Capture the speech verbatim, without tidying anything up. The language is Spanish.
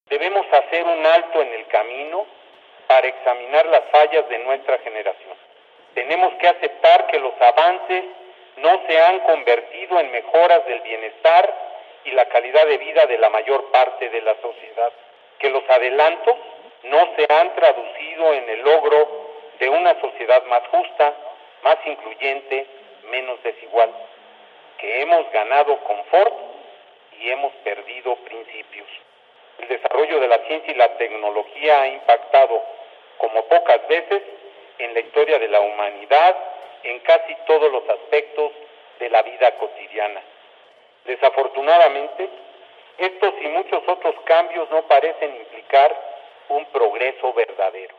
Debemos hacer un alto en el camino para examinar las fallas de nuestra generación. Tenemos que aceptar que los avances no se han convertido en mejoras del bienestar y la calidad de vida de la mayor parte de la sociedad, que los adelantos no se han traducido en el logro de una sociedad más justa, más incluyente, menos desigual, que hemos ganado confort y hemos perdido principios. El desarrollo de la ciencia y la tecnología ha impactado, como pocas veces, en la historia de la humanidad, en casi todos los aspectos de la vida cotidiana. Desafortunadamente, estos y muchos otros cambios no parecen implicar un progreso verdadero.